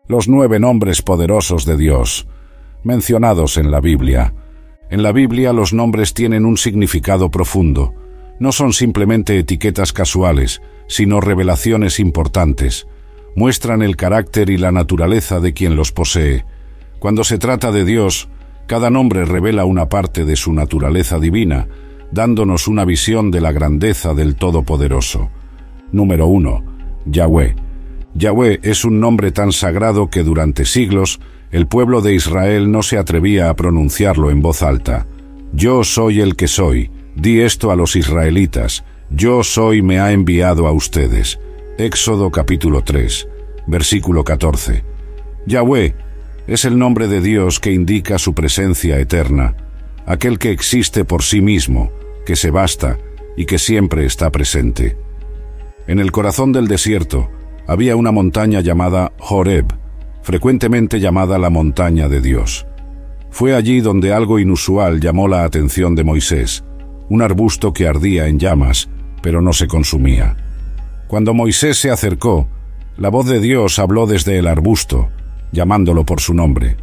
Los 9 nombres poderosos de Dios, mencionados en la Biblia. En la Biblia los nombres tienen un significado profundo. No son simplemente etiquetas casuales, sino revelaciones importantes. Muestran el carácter y la naturaleza de quien los posee. Cuando se trata de Dios, cada nombre revela una parte de su naturaleza divina, dándonos una visión de la grandeza del Todopoderoso. Número 1. Yahweh. Yahweh es un nombre tan sagrado que durante siglos el pueblo de Israel no se atrevía a pronunciarlo en voz alta. Yo soy el que soy. Di esto a los israelitas. Yo soy me ha enviado a ustedes. Éxodo capítulo 3, versículo 14. Yahweh es el nombre de Dios que indica su presencia eterna, aquel que existe por sí mismo, que se basta y que siempre está presente. En el corazón del desierto había una montaña llamada Horeb, frecuentemente llamada la montaña de Dios. Fue allí donde algo inusual llamó la atención de Moisés, un arbusto que ardía en llamas, pero no se consumía. Cuando Moisés se acercó, la voz de Dios habló desde el arbusto, llamándolo por su nombre.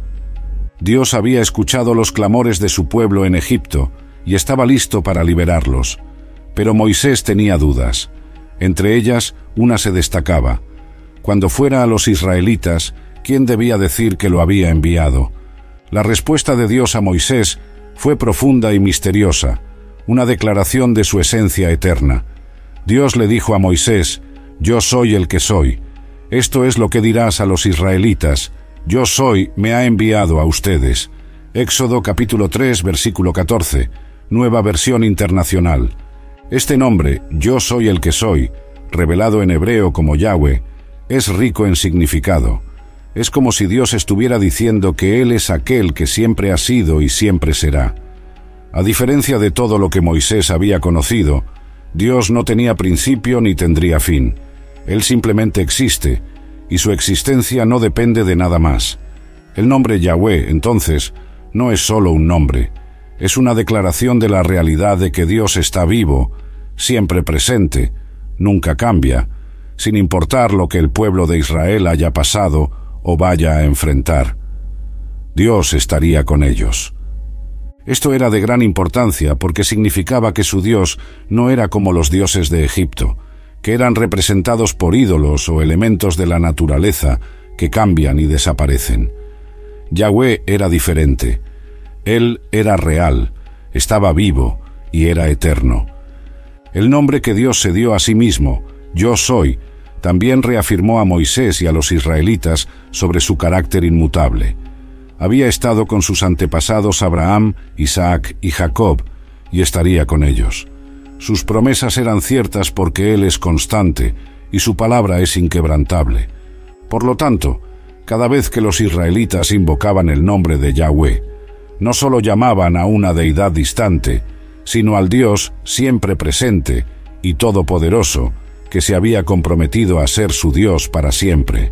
Dios había escuchado los clamores de su pueblo en Egipto y estaba listo para liberarlos. Pero Moisés tenía dudas. Entre ellas, una se destacaba. Cuando fuera a los israelitas, ¿quién debía decir que lo había enviado? La respuesta de Dios a Moisés fue profunda y misteriosa, una declaración de su esencia eterna. Dios le dijo a Moisés: «Yo soy el que soy. Esto es lo que dirás a los israelitas. Yo soy me ha enviado a ustedes». Éxodo capítulo 3, versículo 14, Nueva Versión Internacional. Este nombre, Yo soy el que soy, revelado en hebreo como Yahweh, es rico en significado. Es como si Dios estuviera diciendo que Él es aquel que siempre ha sido y siempre será. A diferencia de todo lo que Moisés había conocido, Dios no tenía principio ni tendría fin. Él simplemente existe, y su existencia no depende de nada más. El nombre Yahweh, entonces, no es solo un nombre, es una declaración de la realidad de que Dios está vivo, siempre presente, nunca cambia, sin importar lo que el pueblo de Israel haya pasado o vaya a enfrentar. Dios estaría con ellos. Esto era de gran importancia porque significaba que su Dios no era como los dioses de Egipto, que eran representados por ídolos o elementos de la naturaleza que cambian y desaparecen. Yahweh era diferente. Él era real, estaba vivo y era eterno. El nombre que Dios se dio a sí mismo, Yo soy, también reafirmó a Moisés y a los israelitas sobre su carácter inmutable. Había estado con sus antepasados Abraham, Isaac y Jacob, y estaría con ellos. Sus promesas eran ciertas porque Él es constante y su palabra es inquebrantable. Por lo tanto, cada vez que los israelitas invocaban el nombre de Yahweh, no solo llamaban a una deidad distante, sino al Dios siempre presente y todopoderoso, que se había comprometido a ser su Dios para siempre.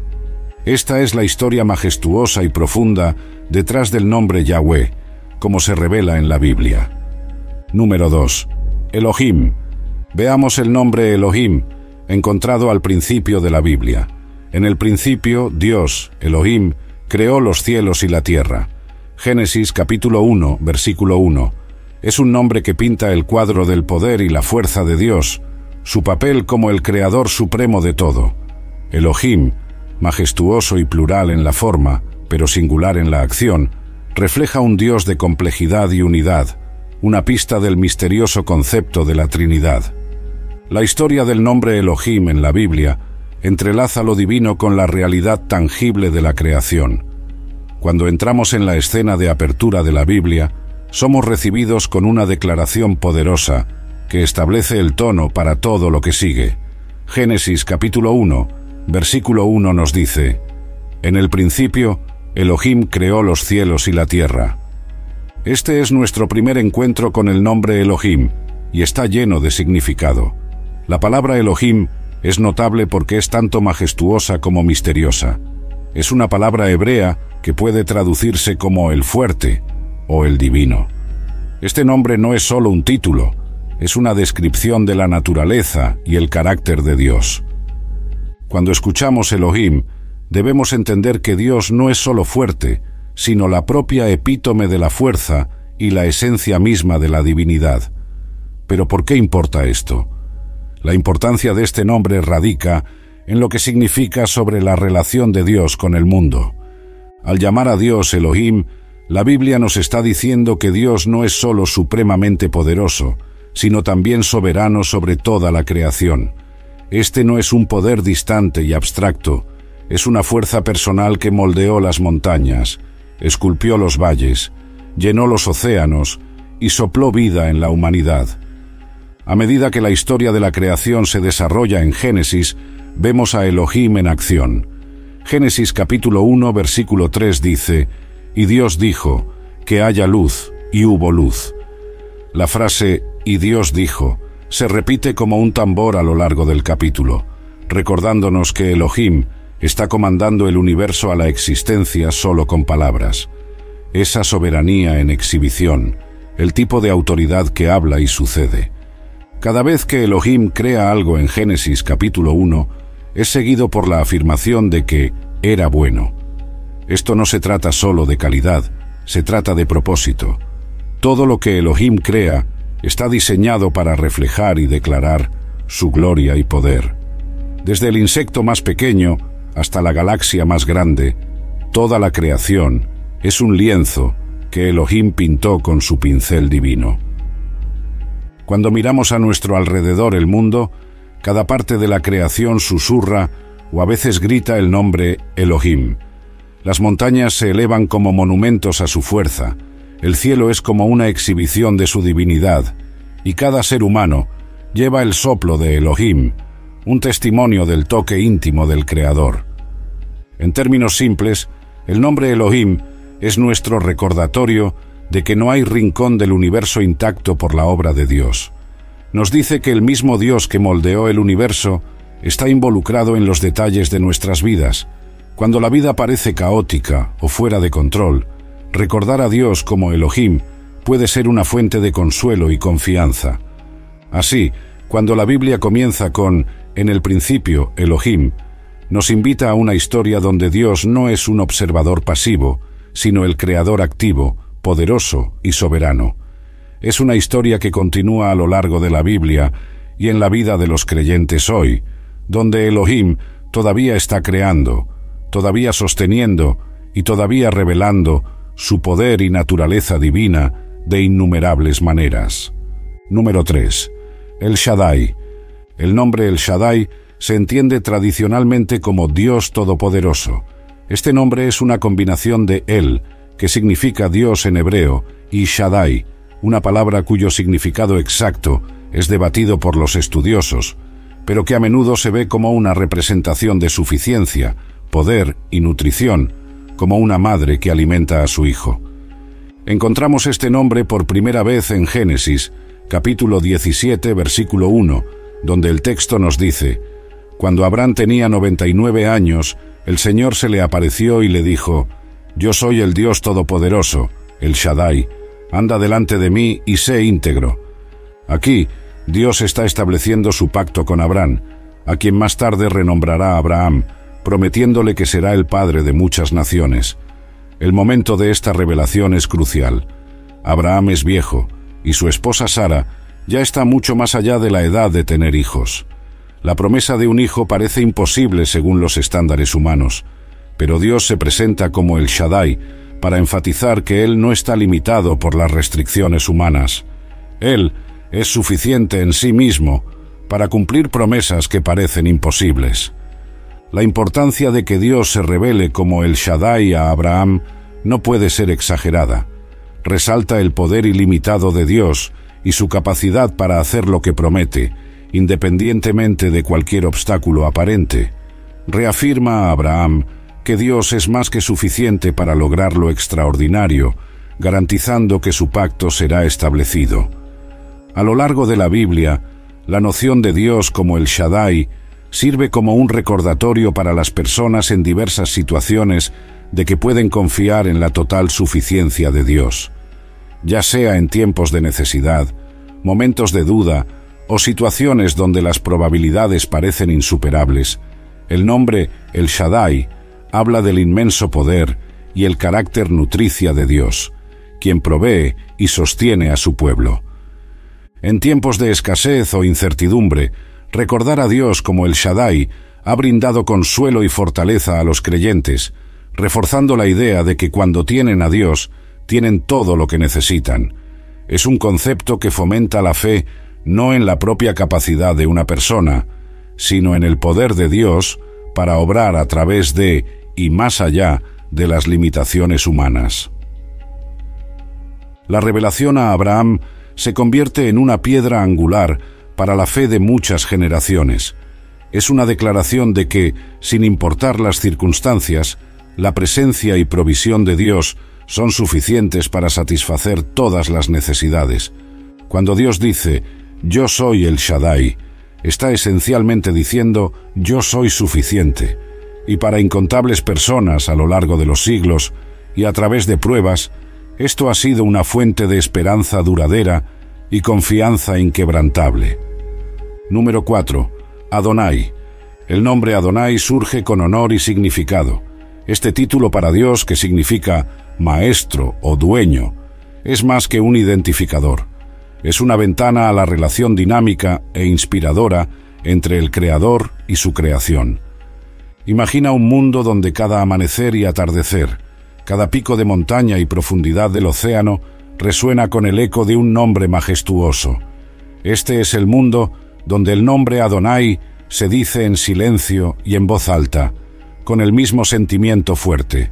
Esta es la historia majestuosa y profunda detrás del nombre Yahweh, como se revela en la Biblia. Número 2. Elohim. Veamos el nombre Elohim, encontrado al principio de la Biblia. En el principio, Dios, Elohim, creó los cielos y la tierra. Génesis capítulo 1, versículo 1. Es un nombre que pinta el cuadro del poder y la fuerza de Dios, su papel como el creador supremo de todo. Elohim, majestuoso y plural en la forma, pero singular en la acción, refleja un Dios de complejidad y unidad, una pista del misterioso concepto de la Trinidad. La historia del nombre Elohim en la Biblia entrelaza lo divino con la realidad tangible de la creación. Cuando entramos en la escena de apertura de la Biblia, somos recibidos con una declaración poderosa que establece el tono para todo lo que sigue. Génesis capítulo 1, versículo 1 nos dice: «En el principio, Elohim creó los cielos y la tierra». Este es nuestro primer encuentro con el nombre Elohim, y está lleno de significado. La palabra Elohim es notable porque es tanto majestuosa como misteriosa. Es una palabra hebrea que puede traducirse como el fuerte o el divino. Este nombre no es solo un título, es una descripción de la naturaleza y el carácter de Dios. Cuando escuchamos Elohim, debemos entender que Dios no es solo fuerte, sino la propia epítome de la fuerza y la esencia misma de la divinidad. ¿Pero por qué importa esto? La importancia de este nombre radica en lo que significa sobre la relación de Dios con el mundo. Al llamar a Dios Elohim, la Biblia nos está diciendo que Dios no es solo supremamente poderoso, sino también soberano sobre toda la creación. Este no es un poder distante y abstracto, es una fuerza personal que moldeó las montañas, esculpió los valles, llenó los océanos y sopló vida en la humanidad. A medida que la historia de la creación se desarrolla en Génesis, vemos a Elohim en acción. Génesis capítulo 1, versículo 3 dice: «Y Dios dijo, que haya luz, y hubo luz». La frase «y Dios dijo» se repite como un tambor a lo largo del capítulo, recordándonos que Elohim está comandando el universo a la existencia solo con palabras. Esa soberanía en exhibición, el tipo de autoridad que habla y sucede. Cada vez que Elohim crea algo en Génesis capítulo 1, es seguido por la afirmación de que era bueno. Esto no se trata solo de calidad, se trata de propósito. Todo lo que Elohim crea está diseñado para reflejar y declarar su gloria y poder. Desde el insecto más pequeño hasta la galaxia más grande, toda la creación es un lienzo que Elohim pintó con su pincel divino. Cuando miramos a nuestro alrededor el mundo, cada parte de la creación susurra o a veces grita el nombre Elohim. Las montañas se elevan como monumentos a su fuerza, el cielo es como una exhibición de su divinidad, y cada ser humano lleva el soplo de Elohim, un testimonio del toque íntimo del Creador. En términos simples, el nombre Elohim es nuestro recordatorio de que no hay rincón del universo intacto por la obra de Dios. Nos dice que el mismo Dios que moldeó el universo está involucrado en los detalles de nuestras vidas. Cuando la vida parece caótica o fuera de control, recordar a Dios como Elohim puede ser una fuente de consuelo y confianza. Así, cuando la Biblia comienza con «En el principio, Elohim», nos invita a una historia donde Dios no es un observador pasivo, sino el creador activo, poderoso y soberano. Es una historia que continúa a lo largo de la Biblia y en la vida de los creyentes hoy, donde Elohim todavía está creando, todavía sosteniendo y todavía revelando su poder y naturaleza divina de innumerables maneras. Número 3. El Shaddai. El nombre El Shaddai se entiende tradicionalmente como Dios Todopoderoso. Este nombre es una combinación de El, que significa Dios en hebreo, y Shaddai, una palabra cuyo significado exacto es debatido por los estudiosos, pero que a menudo se ve como una representación de suficiencia, poder y nutrición, como una madre que alimenta a su hijo. Encontramos este nombre por primera vez en Génesis, capítulo 17, versículo 1, donde el texto nos dice: «Cuando Abraham tenía 99 años, el Señor se le apareció y le dijo: Yo soy el Dios Todopoderoso, el Shaddai, anda delante de mí y sé íntegro». Aquí, Dios está estableciendo su pacto con Abraham, a quien más tarde renombrará Abraham, prometiéndole que será el padre de muchas naciones. El momento de esta revelación es crucial. Abraham es viejo, y su esposa Sara ya está mucho más allá de la edad de tener hijos. La promesa de un hijo parece imposible según los estándares humanos, pero Dios se presenta como el Shaddai para enfatizar que Él no está limitado por las restricciones humanas. Él es suficiente en sí mismo para cumplir promesas que parecen imposibles. La importancia de que Dios se revele como el Shaddai a Abraham no puede ser exagerada. Resalta el poder ilimitado de Dios y su capacidad para hacer lo que promete, independientemente de cualquier obstáculo aparente. Reafirma a Abraham que Dios es más que suficiente para lograr lo extraordinario, garantizando que su pacto será establecido. A lo largo de la Biblia, la noción de Dios como el Shaddai sirve como un recordatorio para las personas en diversas situaciones de que pueden confiar en la total suficiencia de Dios. Ya sea en tiempos de necesidad, momentos de duda o situaciones donde las probabilidades parecen insuperables, el nombre El Shaddai habla del inmenso poder y el carácter nutricia de Dios, quien provee y sostiene a su pueblo. En tiempos de escasez o incertidumbre, recordar a Dios como el Shaddai ha brindado consuelo y fortaleza a los creyentes, reforzando la idea de que cuando tienen a Dios, tienen todo lo que necesitan. Es un concepto que fomenta la fe no en la propia capacidad de una persona, sino en el poder de Dios para obrar a través de y más allá de las limitaciones humanas. La revelación a Abraham se convierte en una piedra angular para la fe de muchas generaciones. Es una declaración de que, sin importar las circunstancias, la presencia y provisión de Dios son suficientes para satisfacer todas las necesidades. Cuando Dios dice, «Yo soy el Shaddai», está esencialmente diciendo, «Yo soy suficiente». Y para incontables personas a lo largo de los siglos y a través de pruebas, esto ha sido una fuente de esperanza duradera y confianza inquebrantable. Número 4. Adonai. El nombre Adonai surge con honor y significado. Este título para Dios, que significa maestro o dueño, es más que un identificador. Es una ventana a la relación dinámica e inspiradora entre el Creador y su creación. Imagina un mundo donde cada amanecer y atardecer, cada pico de montaña y profundidad del océano resuena con el eco de un nombre majestuoso. Este es el mundo donde el nombre Adonai se dice en silencio y en voz alta, con el mismo sentimiento fuerte.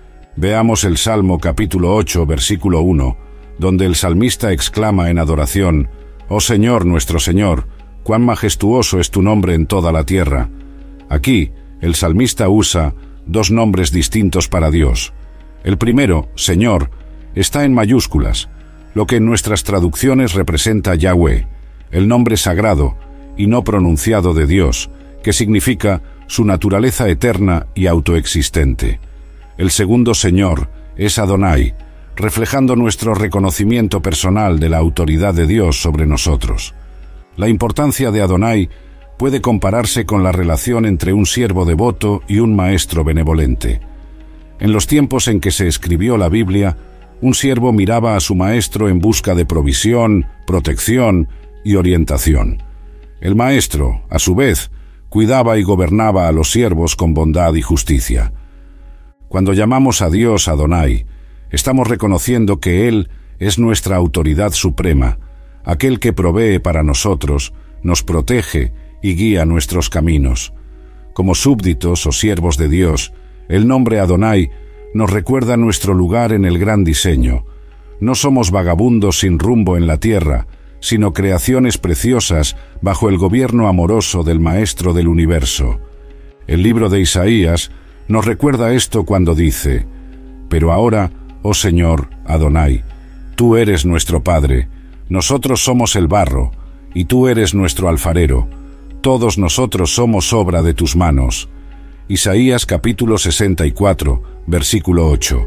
Veamos el Salmo capítulo 8, versículo 1, donde el salmista exclama en adoración, «Oh Señor, nuestro Señor, cuán majestuoso es tu nombre en toda la tierra». Aquí, el salmista usa dos nombres distintos para Dios. El primero, Señor, está en mayúsculas, lo que en nuestras traducciones representa Yahweh, el nombre sagrado y no pronunciado de Dios, que significa su naturaleza eterna y autoexistente. El segundo Señor es Adonai, reflejando nuestro reconocimiento personal de la autoridad de Dios sobre nosotros. La importancia de Adonai puede compararse con la relación entre un siervo devoto y un maestro benevolente. En los tiempos en que se escribió la Biblia, un siervo miraba a su maestro en busca de provisión, protección y orientación. El maestro, a su vez, cuidaba y gobernaba a los siervos con bondad y justicia. Cuando llamamos a Dios Adonai, estamos reconociendo que Él es nuestra autoridad suprema, aquel que provee para nosotros, nos protege y guía nuestros caminos. Como súbditos o siervos de Dios, el nombre Adonai nos recuerda nuestro lugar en el gran diseño. No somos vagabundos sin rumbo en la tierra, sino creaciones preciosas bajo el gobierno amoroso del Maestro del Universo. El libro de Isaías nos recuerda esto cuando dice, «Pero ahora, oh Señor, Adonai, tú eres nuestro Padre, nosotros somos el barro, y tú eres nuestro alfarero, todos nosotros somos obra de tus manos». Isaías capítulo 64, versículo 8.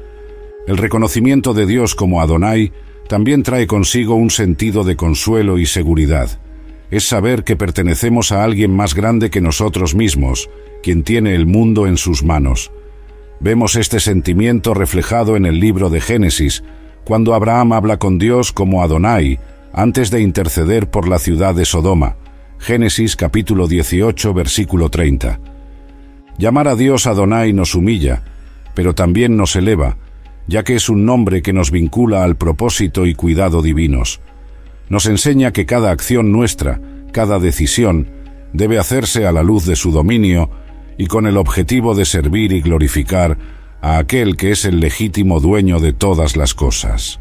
El reconocimiento de Dios como Adonai también trae consigo un sentido de consuelo y seguridad. Es saber que pertenecemos a alguien más grande que nosotros mismos, quien tiene el mundo en sus manos. Vemos este sentimiento reflejado en el libro de Génesis, cuando Abraham habla con Dios como Adonai, antes de interceder por la ciudad de Sodoma. Génesis capítulo 18, versículo 30. Llamar a Dios Adonai nos humilla, pero también nos eleva, ya que es un nombre que nos vincula al propósito y cuidado divinos. Nos enseña que cada acción nuestra, cada decisión, debe hacerse a la luz de su dominio y con el objetivo de servir y glorificar a aquel que es el legítimo dueño de todas las cosas.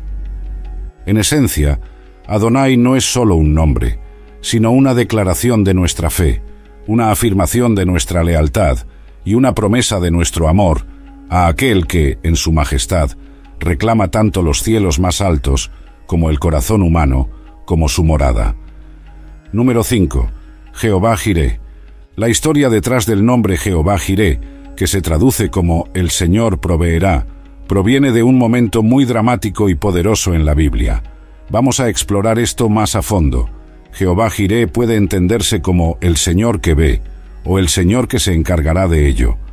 En esencia, Adonai no es solo un nombre, sino una declaración de nuestra fe, una afirmación de nuestra lealtad y una promesa de nuestro amor a aquel que, en su majestad, reclama tanto los cielos más altos como el corazón humano, como su morada. Número 5. Jehová Jireh. La historia detrás del nombre Jehová Jireh, que se traduce como el Señor proveerá, proviene de un momento muy dramático y poderoso en la Biblia. Vamos a explorar esto más a fondo. Jehová Jireh puede entenderse como el Señor que ve, o el Señor que se encargará de ello.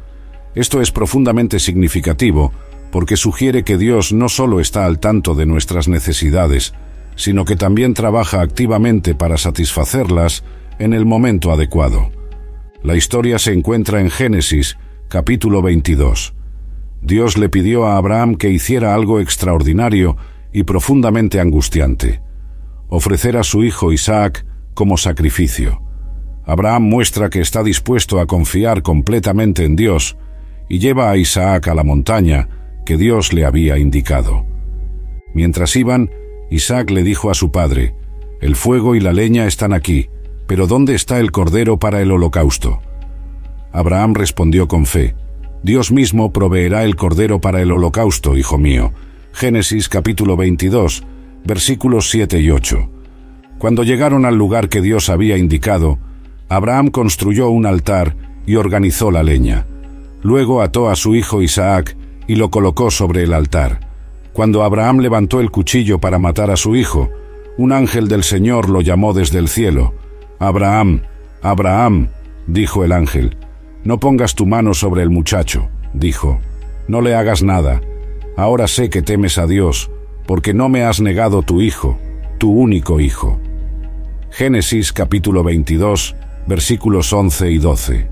Esto es profundamente significativo porque sugiere que Dios no solo está al tanto de nuestras necesidades, sino que también trabaja activamente para satisfacerlas en el momento adecuado. La historia se encuentra en Génesis, capítulo 22. Dios le pidió a Abraham que hiciera algo extraordinario y profundamente angustiante: ofrecer a su hijo Isaac como sacrificio. Abraham muestra que está dispuesto a confiar completamente en Dios y lleva a Isaac a la montaña que Dios le había indicado. Mientras iban, Isaac le dijo a su padre: «El fuego y la leña están aquí, pero ¿dónde está el cordero para el holocausto?». Abraham respondió con fe: «Dios mismo proveerá el cordero para el holocausto, hijo mío». Génesis capítulo 22, versículos 7 y 8. Cuando llegaron al lugar que Dios había indicado, Abraham construyó un altar y organizó la leña. Luego ató a su hijo Isaac y lo colocó sobre el altar. Cuando Abraham levantó el cuchillo para matar a su hijo, un ángel del Señor lo llamó desde el cielo. «Abraham, Abraham», dijo el ángel. «No pongas tu mano sobre el muchacho», dijo. «No le hagas nada. Ahora sé que temes a Dios, porque no me has negado tu hijo, tu único hijo». Génesis capítulo 22, versículos 11 y 12.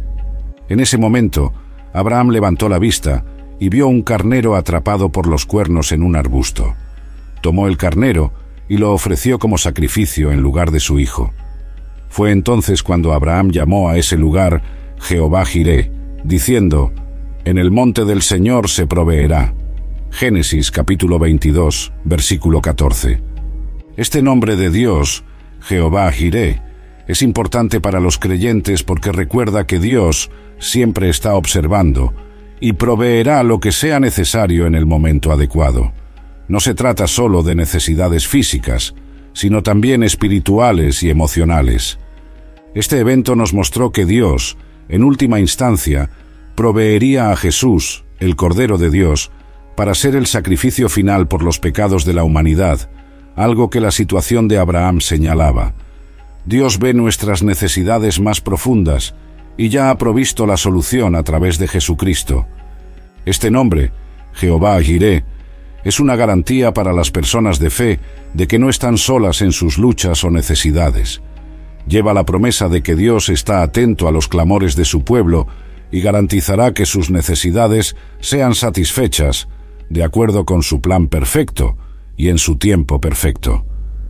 En ese momento, Abraham levantó la vista y vio un carnero atrapado por los cuernos en un arbusto. Tomó el carnero y lo ofreció como sacrificio en lugar de su hijo. Fue entonces cuando Abraham llamó a ese lugar Jehová Jiré, diciendo: «En el monte del Señor se proveerá». Génesis capítulo 22, versículo 14. Este nombre de Dios, Jehová Jiré, es importante para los creyentes porque recuerda que Dios siempre está observando y proveerá lo que sea necesario en el momento adecuado. No se trata solo de necesidades físicas, sino también espirituales y emocionales. Este evento nos mostró que Dios, en última instancia, proveería a Jesús, el Cordero de Dios, para ser el sacrificio final por los pecados de la humanidad, algo que la situación de Abraham señalaba. Dios ve nuestras necesidades más profundas y ya ha provisto la solución a través de Jesucristo. Este nombre, Jehová Jiré, es una garantía para las personas de fe de que no están solas en sus luchas o necesidades. Lleva la promesa de que Dios está atento a los clamores de su pueblo y garantizará que sus necesidades sean satisfechas de acuerdo con su plan perfecto y en su tiempo perfecto.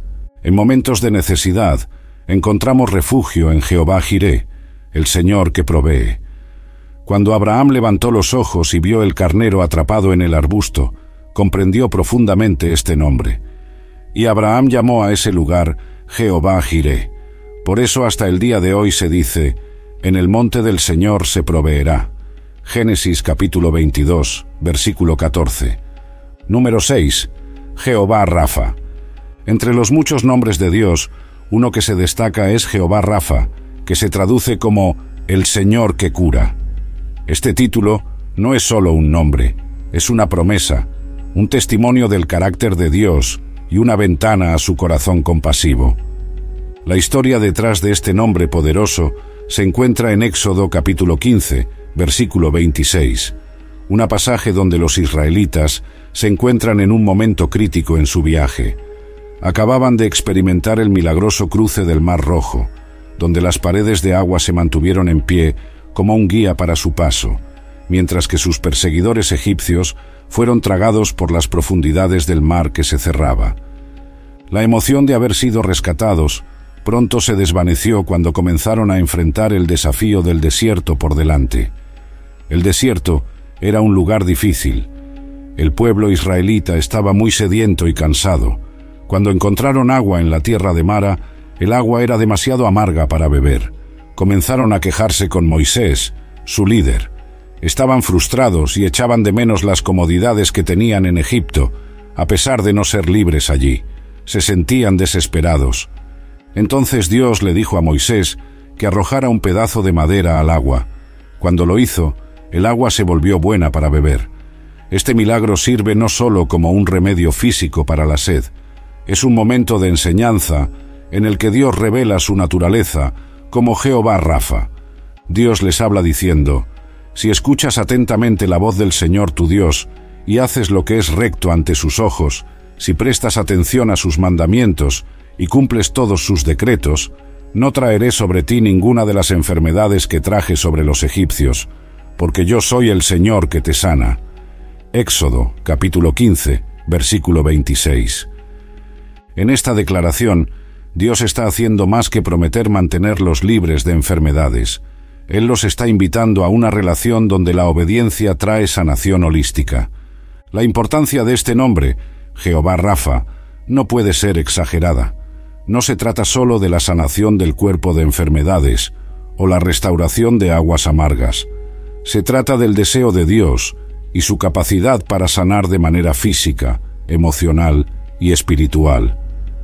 En momentos de necesidad, encontramos refugio en Jehová Jiré, el Señor que provee. Cuando Abraham levantó los ojos y vio el carnero atrapado en el arbusto, comprendió profundamente este nombre. Y Abraham llamó a ese lugar Jehová Jiré. Por eso hasta el día de hoy se dice: «En el monte del Señor se proveerá». Génesis capítulo 22, versículo 14. Número 6. Jehová Rafa. Entre los muchos nombres de Dios, uno que se destaca es Jehová Rafa, que se traduce como el Señor que cura. Este título no es solo un nombre, es una promesa, un testimonio del carácter de Dios y una ventana a su corazón compasivo. La historia detrás de este nombre poderoso se encuentra en Éxodo capítulo 15, versículo 26, un pasaje donde los israelitas se encuentran en un momento crítico en su viaje. Acababan de experimentar el milagroso cruce del Mar Rojo, donde las paredes de agua se mantuvieron en pie como un guía para su paso, mientras que sus perseguidores egipcios fueron tragados por las profundidades del mar que se cerraba. La emoción de haber sido rescatados pronto se desvaneció cuando comenzaron a enfrentar el desafío del desierto por delante. El desierto era un lugar difícil. El pueblo israelita estaba muy sediento y cansado. Cuando encontraron agua en la tierra de Mara, el agua era demasiado amarga para beber. Comenzaron a quejarse con Moisés, su líder. Estaban frustrados y echaban de menos las comodidades que tenían en Egipto, a pesar de no ser libres allí. Se sentían desesperados. Entonces Dios le dijo a Moisés que arrojara un pedazo de madera al agua. Cuando lo hizo, el agua se volvió buena para beber. Este milagro sirve no solo como un remedio físico para la sed, es un momento de enseñanza en el que Dios revela su naturaleza como Jehová Rafa. Dios les habla diciendo: Si escuchas atentamente la voz del Señor tu Dios, y haces lo que es recto ante sus ojos, si prestas atención a sus mandamientos, y cumples todos sus decretos, no traeré sobre ti ninguna de las enfermedades que traje sobre los egipcios, porque yo soy el Señor que te sana. Éxodo, capítulo 15, versículo 26. En esta declaración, Dios está haciendo más que prometer mantenerlos libres de enfermedades. Él los está invitando a una relación donde la obediencia trae sanación holística. La importancia de este nombre, Jehová Rafa, no puede ser exagerada. No se trata solo de la sanación del cuerpo de enfermedades o la restauración de aguas amargas. Se trata del deseo de Dios y su capacidad para sanar de manera física, emocional y espiritual.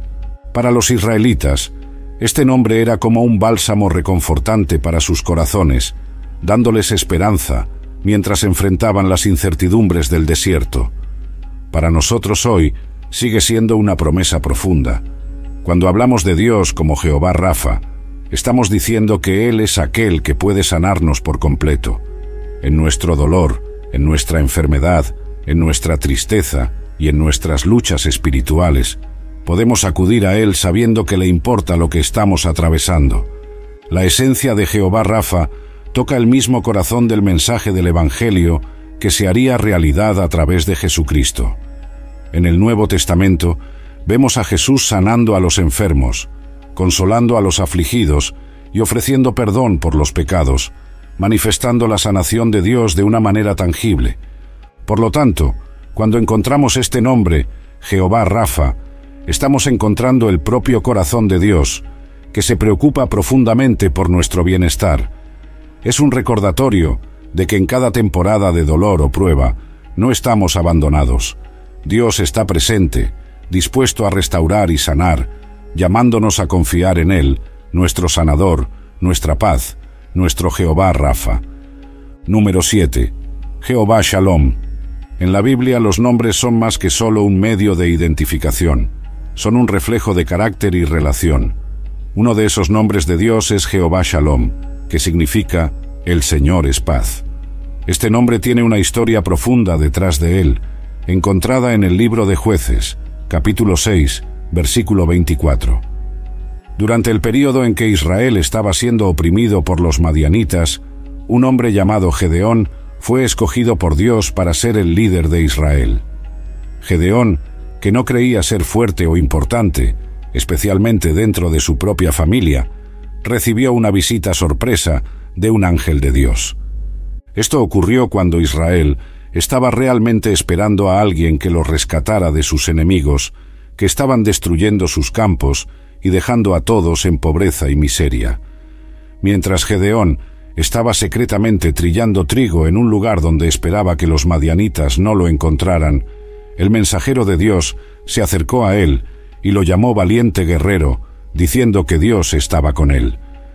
Para los israelitas, este nombre era como un bálsamo reconfortante para sus corazones, dándoles esperanza mientras enfrentaban las incertidumbres del desierto. Para nosotros hoy sigue siendo una promesa profunda. Cuando hablamos de Dios como Jehová Rafa, estamos diciendo que Él es aquel que puede sanarnos por completo. En nuestro dolor, en nuestra enfermedad, en nuestra tristeza y en nuestras luchas espirituales, podemos acudir a Él sabiendo que le importa lo que estamos atravesando. La esencia de Jehová Rafa toca el mismo corazón del mensaje del Evangelio que se haría realidad a través de Jesucristo. En el Nuevo Testamento vemos a Jesús sanando a los enfermos, consolando a los afligidos y ofreciendo perdón por los pecados, manifestando la sanación de Dios de una manera tangible. Por lo tanto, cuando encontramos este nombre, Jehová Rafa, estamos encontrando el propio corazón de Dios, que se preocupa profundamente por nuestro bienestar. Es un recordatorio de que en cada temporada de dolor o prueba no estamos abandonados. Dios está presente, dispuesto a restaurar y sanar, llamándonos a confiar en Él, nuestro sanador, nuestra paz, nuestro Jehová Rafa. Número 7. Jehová Shalom. En la Biblia los nombres son más que solo un medio de identificación. Son un reflejo de carácter y relación. Uno de esos nombres de Dios es Jehová Shalom, que significa El Señor es paz. Este nombre tiene una historia profunda detrás de él, encontrada en el libro de Jueces, capítulo 6, versículo 24. Durante el período en que Israel estaba siendo oprimido por los madianitas, un hombre llamado Gedeón fue escogido por Dios para ser el líder de Israel. Gedeón, que no creía ser fuerte o importante, especialmente dentro de su propia familia, recibió una visita sorpresa de un ángel de Dios. Esto ocurrió cuando Israel estaba realmente esperando a alguien que los rescatara de sus enemigos, que estaban destruyendo sus campos y dejando a todos en pobreza y miseria. Mientras Gedeón estaba secretamente trillando trigo en un lugar donde esperaba que los madianitas no lo encontraran, el mensajero de Dios se acercó a él y lo llamó valiente guerrero, diciendo que Dios estaba con él.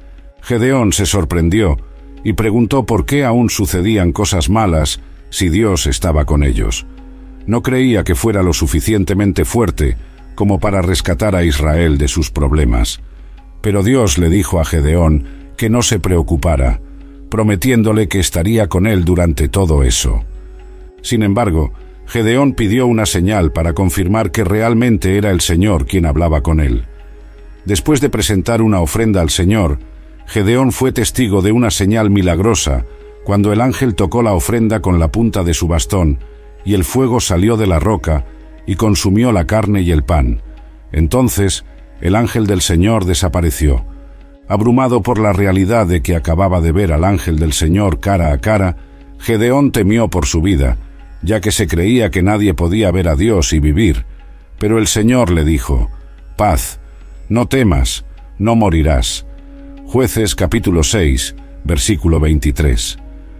Gedeón se sorprendió y preguntó por qué aún sucedían cosas malas si Dios estaba con ellos. No creía que fuera lo suficientemente fuerte como para rescatar a Israel de sus problemas. Pero Dios le dijo a Gedeón que no se preocupara, prometiéndole que estaría con él durante todo eso. Sin embargo, Gedeón pidió una señal para confirmar que realmente era el Señor quien hablaba con él. Después de presentar una ofrenda al Señor, Gedeón fue testigo de una señal milagrosa cuando el ángel tocó la ofrenda con la punta de su bastón y el fuego salió de la roca y consumió la carne y el pan. Entonces, el ángel del Señor desapareció. Abrumado por la realidad de que acababa de ver al ángel del Señor cara a cara, Gedeón temió por su vida, ya que se creía que nadie podía ver a Dios y vivir. Pero el Señor le dijo: «Paz, no temas, no morirás». Jueces capítulo 6, versículo 23.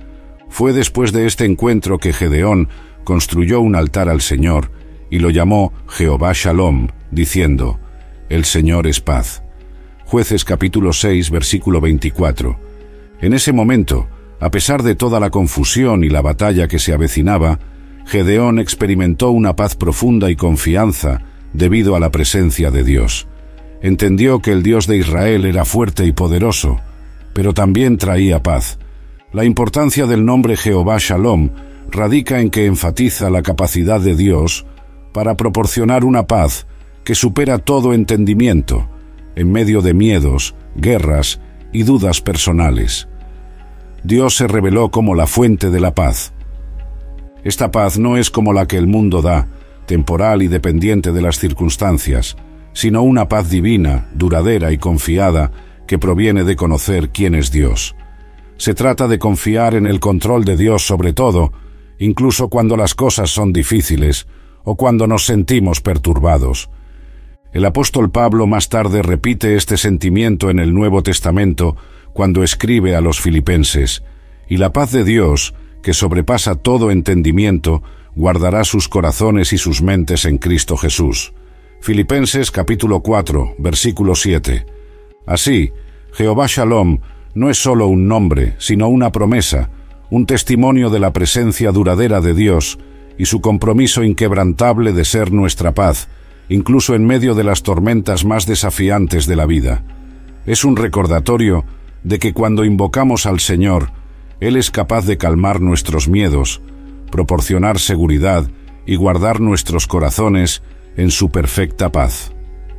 Fue después de este encuentro que Gedeón construyó un altar al Señor y lo llamó Jehová Shalom, diciendo: «El Señor es paz». Jueces capítulo 6, versículo 24. En ese momento, a pesar de toda la confusión y la batalla que se avecinaba, Gedeón experimentó una paz profunda y confianza debido a la presencia de Dios. Entendió que el Dios de Israel era fuerte y poderoso, pero también traía paz. La importancia del nombre Jehová Shalom radica en que enfatiza la capacidad de Dios para proporcionar una paz que supera todo entendimiento, en medio de miedos, guerras y dudas personales. Dios se reveló como la fuente de la paz. Esta paz no es como la que el mundo da, temporal y dependiente de las circunstancias, sino una paz divina, duradera y confiada que proviene de conocer quién es Dios. Se trata de confiar en el control de Dios sobre todo, incluso cuando las cosas son difíciles o cuando nos sentimos perturbados. El apóstol Pablo más tarde repite este sentimiento en el Nuevo Testamento cuando escribe a los filipenses: «Y la paz de Dios, que sobrepasa todo entendimiento, guardará sus corazones y sus mentes en Cristo Jesús». Filipenses capítulo 4, versículo 7. Así, Jehová Shalom no es solo un nombre, sino una promesa, un testimonio de la presencia duradera de Dios y su compromiso inquebrantable de ser nuestra paz, incluso en medio de las tormentas más desafiantes de la vida. Es un recordatorio de que cuando invocamos al Señor, Él es capaz de calmar nuestros miedos, proporcionar seguridad y guardar nuestros corazones en su perfecta paz.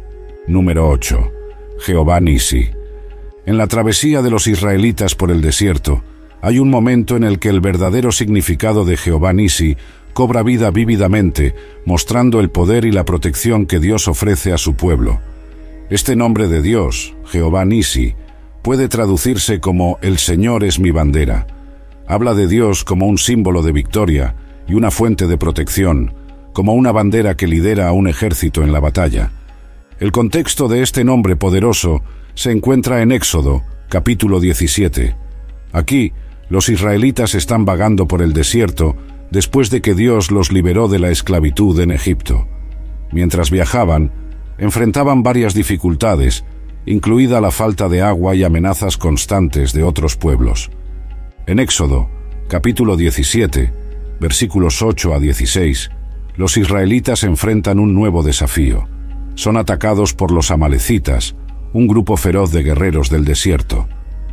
Número 8. Jehová Nisi. En la travesía de los israelitas por el desierto, hay un momento en el que el verdadero significado de Jehová Nisi cobra vida vívidamente, mostrando el poder y la protección que Dios ofrece a su pueblo. Este nombre de Dios, Jehová Nisi, puede traducirse como «El Señor es mi bandera». Habla de Dios como un símbolo de victoria y una fuente de protección, como una bandera que lidera a un ejército en la batalla. El contexto de este nombre poderoso se encuentra en Éxodo, capítulo 17. Aquí, los israelitas están vagando por el desierto después de que Dios los liberó de la esclavitud en Egipto. Mientras viajaban, enfrentaban varias dificultades, incluida la falta de agua y amenazas constantes de otros pueblos. En Éxodo, capítulo 17, versículos 8 a 16, los israelitas enfrentan un nuevo desafío. Son atacados por los amalecitas, un grupo feroz de guerreros del desierto.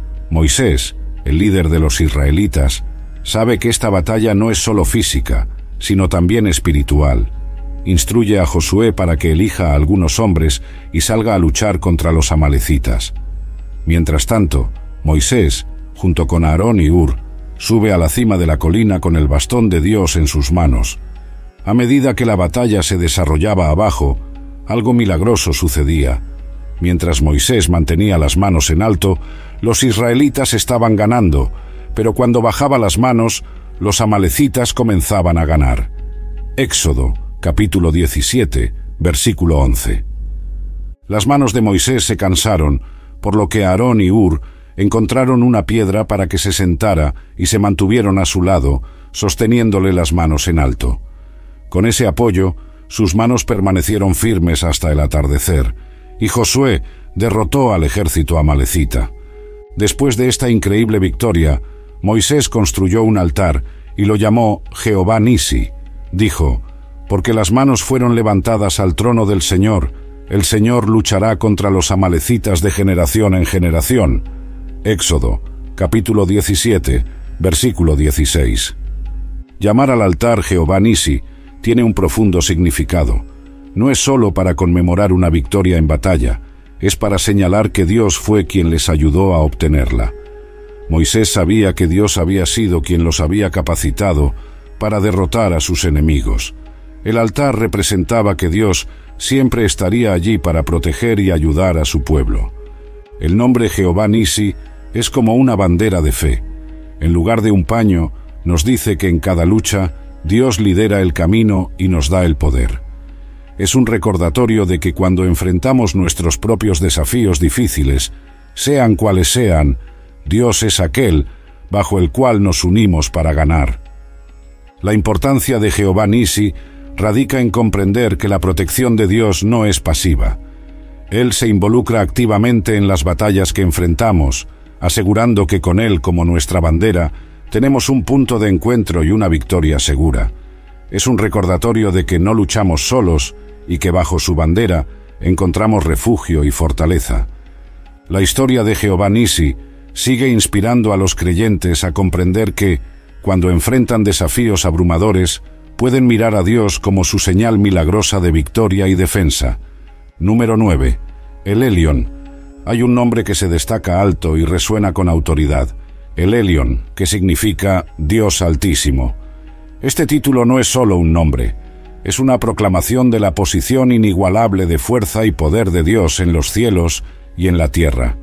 Moisés, el líder de los israelitas, sabe que esta batalla no es solo física, sino también espiritual. Instruye a Josué para que elija a algunos hombres y salga a luchar contra los amalecitas. Mientras tanto, Moisés, junto con Aarón y Hur, sube a la cima de la colina con el bastón de Dios en sus manos. A medida que la batalla se desarrollaba abajo, algo milagroso sucedía. Mientras Moisés mantenía las manos en alto, los israelitas estaban ganando, pero cuando bajaba las manos, los amalecitas comenzaban a ganar. Éxodo, capítulo 17, versículo 11. Las manos de Moisés se cansaron, por lo que Aarón y Hur encontraron una piedra para que se sentara y se mantuvieron a su lado, sosteniéndole las manos en alto. Con ese apoyo, sus manos permanecieron firmes hasta el atardecer, y Josué derrotó al ejército amalecita. Después de esta increíble victoria, Moisés construyó un altar y lo llamó Jehová Nisi. Dijo: «Porque las manos fueron levantadas al trono del Señor, el Señor luchará contra los amalecitas de generación en generación». Éxodo, capítulo 17, versículo 16. Llamar al altar Jehová Nisi tiene un profundo significado. No es solo para conmemorar una victoria en batalla, es para señalar que Dios fue quien les ayudó a obtenerla. Moisés sabía que Dios había sido quien los había capacitado para derrotar a sus enemigos. El altar representaba que Dios siempre estaría allí para proteger y ayudar a su pueblo. El nombre Jehová Nisi es como una bandera de fe. En lugar de un paño, nos dice que en cada lucha, Dios lidera el camino y nos da el poder. Es un recordatorio de que cuando enfrentamos nuestros propios desafíos difíciles, sean cuales sean, Dios es aquel bajo el cual nos unimos para ganar. La importancia de Jehová Nisi radica en comprender que la protección de Dios no es pasiva. Él se involucra activamente en las batallas que enfrentamos, asegurando que con Él como nuestra bandera tenemos un punto de encuentro y una victoria segura. Es un recordatorio de que no luchamos solos y que bajo su bandera encontramos refugio y fortaleza. La historia de Jehová Nisi sigue inspirando a los creyentes a comprender que, cuando enfrentan desafíos abrumadores, pueden mirar a Dios como su señal milagrosa de victoria y defensa. Número 9. El Elyon. Hay un nombre que se destaca alto y resuena con autoridad. El Elyon, que significa Dios Altísimo. Este título no es solo un nombre, es una proclamación de la posición inigualable de fuerza y poder de Dios en los cielos y en la tierra.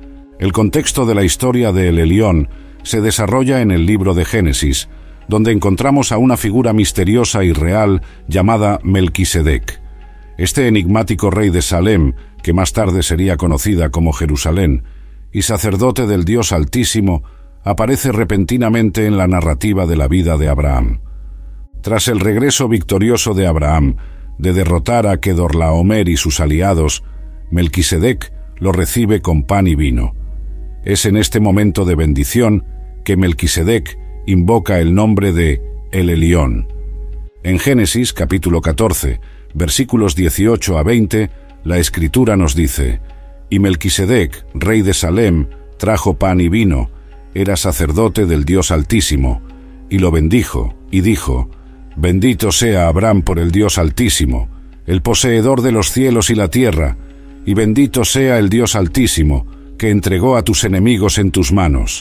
El contexto de la historia de El Elyon se desarrolla en el libro de Génesis, donde encontramos a una figura misteriosa y real llamada Melquisedec. Este enigmático rey de Salem, que más tarde sería conocida como Jerusalén, y sacerdote del Dios Altísimo, aparece repentinamente en la narrativa de la vida de Abraham. Tras el regreso victorioso de Abraham de derrotar a Kedorlaomer y sus aliados, Melquisedec lo recibe con pan y vino. Es en este momento de bendición que Melquisedec invoca el nombre de El Elyon. En Génesis capítulo 14, versículos 18 a 20, la Escritura nos dice: «Y Melquisedec, rey de Salem, trajo pan y vino, era sacerdote del Dios Altísimo, y lo bendijo, y dijo: Bendito sea Abraham por el Dios Altísimo, el poseedor de los cielos y la tierra, y bendito sea el Dios Altísimo, que entregó a tus enemigos en tus manos».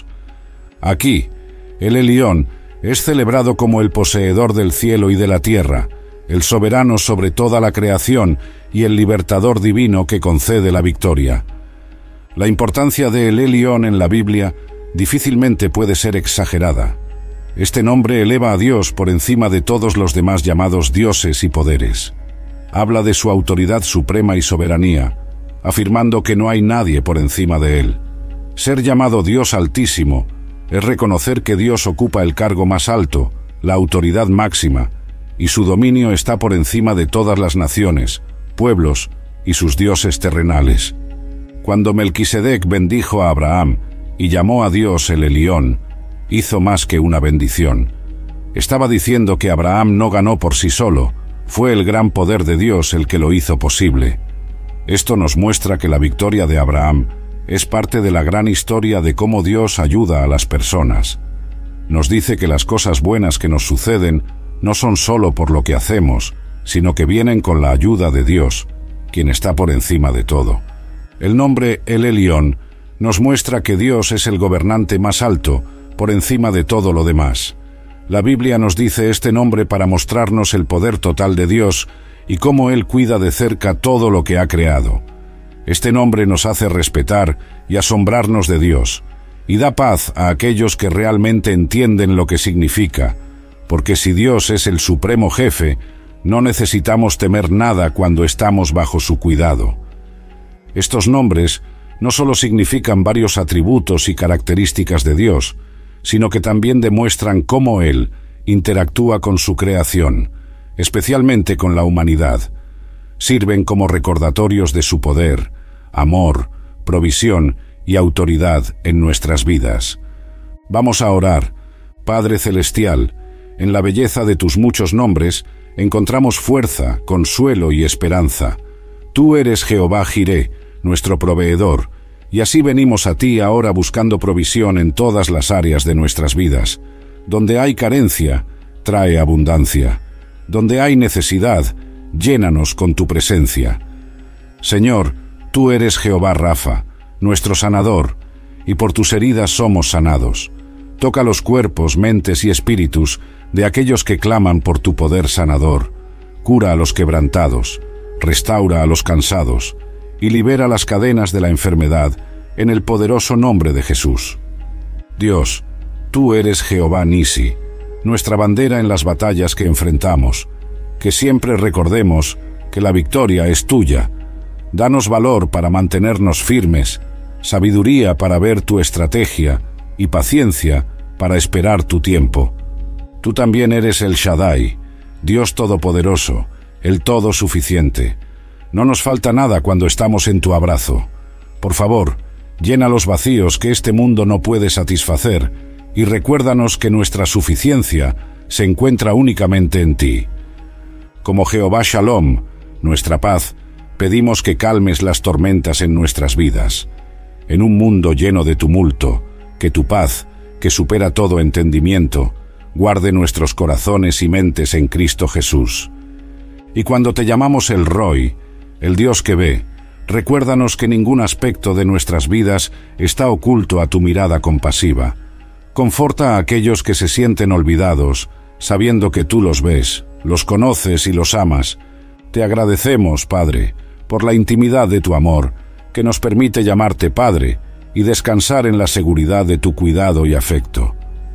Aquí, el Elyon es celebrado como el poseedor del cielo y de la tierra, el soberano sobre toda la creación y el libertador divino que concede la victoria. La importancia de El Elyon en la Biblia difícilmente puede ser exagerada. Este nombre eleva a Dios por encima de todos los demás llamados dioses y poderes. Habla de su autoridad suprema y soberanía, afirmando que no hay nadie por encima de él. Ser llamado Dios Altísimo es reconocer que Dios ocupa el cargo más alto, la autoridad máxima, y su dominio está por encima de todas las naciones, pueblos y sus dioses terrenales. Cuando Melquisedec bendijo a Abraham y llamó a Dios El Elyon, hizo más que una bendición. Estaba diciendo que Abraham no ganó por sí solo, fue el gran poder de Dios el que lo hizo posible. Esto nos muestra que la victoria de Abraham es parte de la gran historia de cómo Dios ayuda a las personas. Nos dice que las cosas buenas que nos suceden no son solo por lo que hacemos, sino que vienen con la ayuda de Dios, quien está por encima de todo. El nombre El Elyon nos muestra que Dios es el gobernante más alto, por encima de todo lo demás. La Biblia nos dice este nombre para mostrarnos el poder total de Dios y cómo Él cuida de cerca todo lo que ha creado. Este nombre nos hace respetar y asombrarnos de Dios, y da paz a aquellos que realmente entienden lo que significa, porque si Dios es el supremo jefe, no necesitamos temer nada cuando estamos bajo su cuidado. Estos nombres no solo significan varios atributos y características de Dios, sino que también demuestran cómo Él interactúa con su creación, especialmente con la humanidad. Sirven como recordatorios de su poder, amor, provisión y autoridad en nuestras vidas. Vamos a orar. Padre Celestial, en la belleza de tus muchos nombres encontramos fuerza, consuelo y esperanza. Tú eres Jehová Jireh, nuestro proveedor, y así venimos a ti ahora buscando provisión en todas las áreas de nuestras vidas. Donde hay carencia, trae abundancia. Donde hay necesidad, llénanos con tu presencia. Señor, tú eres Jehová Rafa, nuestro sanador, y por tus heridas somos sanados. Toca los cuerpos, mentes y espíritus de aquellos que claman por tu poder sanador. Cura a los quebrantados, restaura a los cansados, y libera las cadenas de la enfermedad en el poderoso nombre de Jesús. Dios, tú eres Jehová Nisi, nuestra bandera en las batallas que enfrentamos. Que siempre recordemos que la victoria es tuya. Danos valor para mantenernos firmes, sabiduría para ver tu estrategia y paciencia para esperar tu tiempo. Tú también eres el Shaddai, Dios Todopoderoso, el Todo Suficiente. No nos falta nada cuando estamos en tu abrazo. Por favor, llena los vacíos que este mundo no puede satisfacer y recuérdanos que nuestra suficiencia se encuentra únicamente en ti. Como Jehová Shalom, nuestra paz, pedimos que calmes las tormentas en nuestras vidas. en un mundo lleno de tumulto, que tu paz, que supera todo entendimiento, guarde nuestros corazones y mentes en Cristo Jesús. Y cuando te llamamos el Roy, el Dios que ve, recuérdanos que ningún aspecto de nuestras vidas está oculto a tu mirada compasiva. Conforta a aquellos que se sienten olvidados, sabiendo que tú los ves, los conoces y los amas. Te agradecemos, Padre, por la intimidad de tu amor, que nos permite llamarte Padre y descansar en la seguridad de tu cuidado y afecto.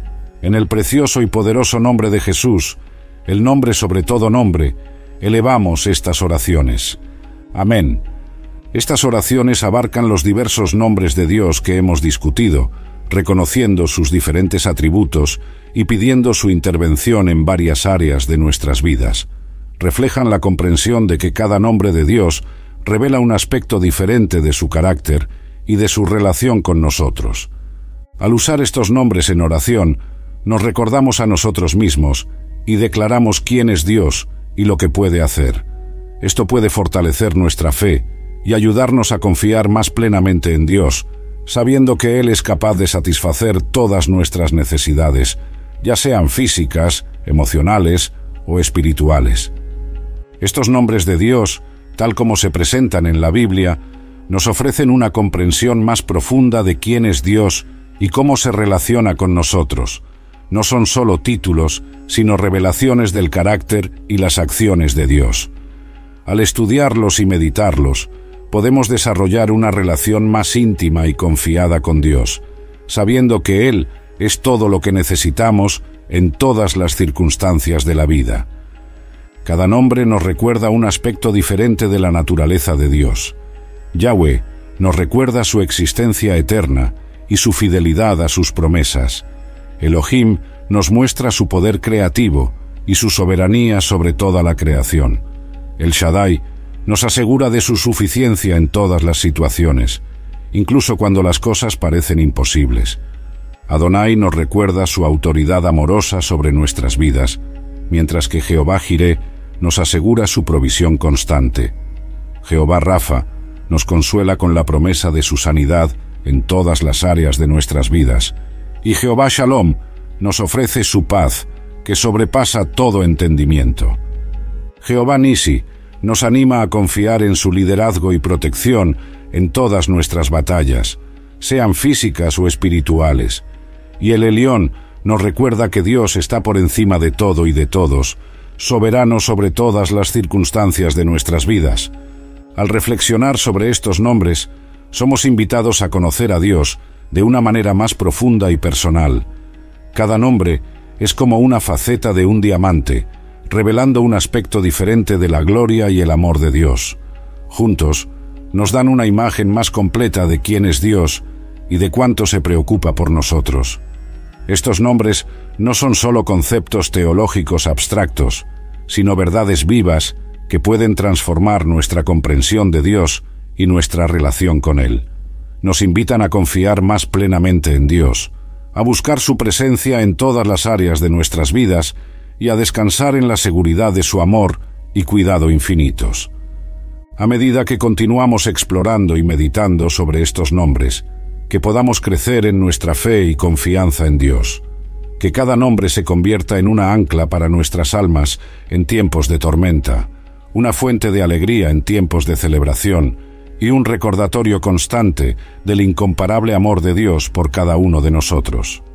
En el precioso y poderoso nombre de Jesús, el nombre sobre todo nombre, elevamos estas oraciones. Amén. Estas oraciones abarcan los diversos nombres de Dios que hemos discutido, reconociendo sus diferentes atributos y pidiendo su intervención en varias áreas de nuestras vidas. Reflejan la comprensión de que cada nombre de Dios revela un aspecto diferente de su carácter y de su relación con nosotros. Al usar estos nombres en oración, nos recordamos a nosotros mismos y declaramos quién es Dios y lo que puede hacer. Esto puede fortalecer nuestra fe y ayudarnos a confiar más plenamente en Dios, sabiendo que Él es capaz de satisfacer todas nuestras necesidades, ya sean físicas, emocionales o espirituales. Estos nombres de Dios, tal como se presentan en la Biblia, nos ofrecen una comprensión más profunda de quién es Dios y cómo se relaciona con nosotros. No son solo títulos, sino revelaciones del carácter y las acciones de Dios. Al estudiarlos y meditarlos, podemos desarrollar una relación más íntima y confiada con Dios, sabiendo que Él es todo lo que necesitamos en todas las circunstancias de la vida. Cada nombre nos recuerda un aspecto diferente de la naturaleza de Dios. Yahweh nos recuerda su existencia eterna y su fidelidad a sus promesas. Elohim nos muestra su poder creativo y su soberanía sobre toda la creación. El Shaddai nos asegura de su suficiencia en todas las situaciones, incluso cuando las cosas parecen imposibles. Adonai nos recuerda su autoridad amorosa sobre nuestras vidas, mientras que Jehová Jireh nos asegura su provisión constante. Jehová Rafa nos consuela con la promesa de su sanidad en todas las áreas de nuestras vidas, y Jehová Shalom nos ofrece su paz, que sobrepasa todo entendimiento. Jehová Nisi nos anima a confiar en su liderazgo y protección en todas nuestras batallas, sean físicas o espirituales. Y el Elión nos recuerda que Dios está por encima de todo y de todos, soberano sobre todas las circunstancias de nuestras vidas. Al reflexionar sobre estos nombres, somos invitados a conocer a Dios de una manera más profunda y personal. Cada nombre es como una faceta de un diamante, revelando un aspecto diferente de la gloria y el amor de Dios. Juntos, nos dan una imagen más completa de quién es Dios y de cuánto se preocupa por nosotros. Estos nombres no son solo conceptos teológicos abstractos, sino verdades vivas que pueden transformar nuestra comprensión de Dios y nuestra relación con Él. Nos invitan a confiar más plenamente en Dios, a buscar su presencia en todas las áreas de nuestras vidas y a descansar en la seguridad de su amor y cuidado infinitos. A medida que continuamos explorando y meditando sobre estos nombres, que podamos crecer en nuestra fe y confianza en Dios, que cada nombre se convierta en una ancla para nuestras almas en tiempos de tormenta, una fuente de alegría en tiempos de celebración y un recordatorio constante del incomparable amor de Dios por cada uno de nosotros.